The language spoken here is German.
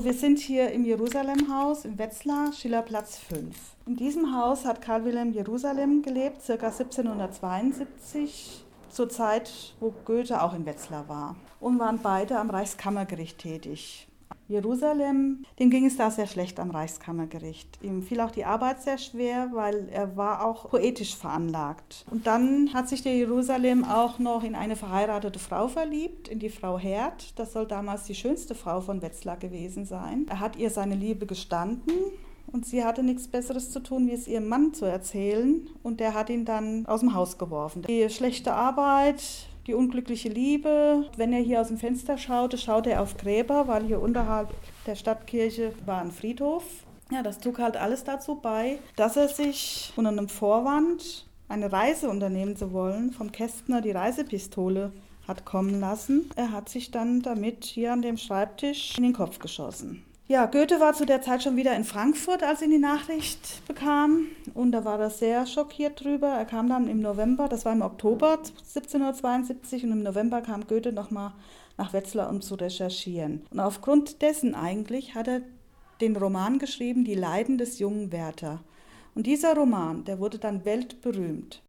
Wir sind hier im Jerusalemhaus in Wetzlar, Schillerplatz 5. In diesem Haus hat Karl Wilhelm Jerusalem gelebt, ca. 1772, zur Zeit, wo Goethe auch in Wetzlar war. Und waren beide am Reichskammergericht tätig. Jerusalem, dem ging es da sehr schlecht am Reichskammergericht. Ihm fiel auch die Arbeit sehr schwer, weil er war auch poetisch veranlagt. Und dann hat sich der Jerusalem auch noch in eine verheiratete Frau verliebt, in die Frau Herd. Das soll damals die schönste Frau von Wetzlar gewesen sein. Er hat ihr seine Liebe gestanden und sie hatte nichts Besseres zu tun, wie es ihrem Mann zu erzählen. Und der hat ihn dann aus dem Haus geworfen. Die schlechte Arbeit, die unglückliche Liebe. Wenn er hier aus dem Fenster schaute, schaute er auf Gräber, weil hier unterhalb der Stadtkirche war ein Friedhof. Ja, das trug halt alles dazu bei, dass er sich unter einem Vorwand, eine Reise unternehmen zu wollen, vom Kästner die Reisepistole hat kommen lassen. Er hat sich dann damit hier an dem Schreibtisch in den Kopf geschossen. Ja, Goethe war zu der Zeit schon wieder in Frankfurt, als er die Nachricht bekam. Und da war er sehr schockiert drüber. Er kam dann im November, das war im Oktober 1772, und im November kam Goethe nochmal nach Wetzlar, um zu recherchieren. Und aufgrund dessen eigentlich hat er den Roman geschrieben, Die Leiden des jungen Werther. Und dieser Roman, der wurde dann weltberühmt.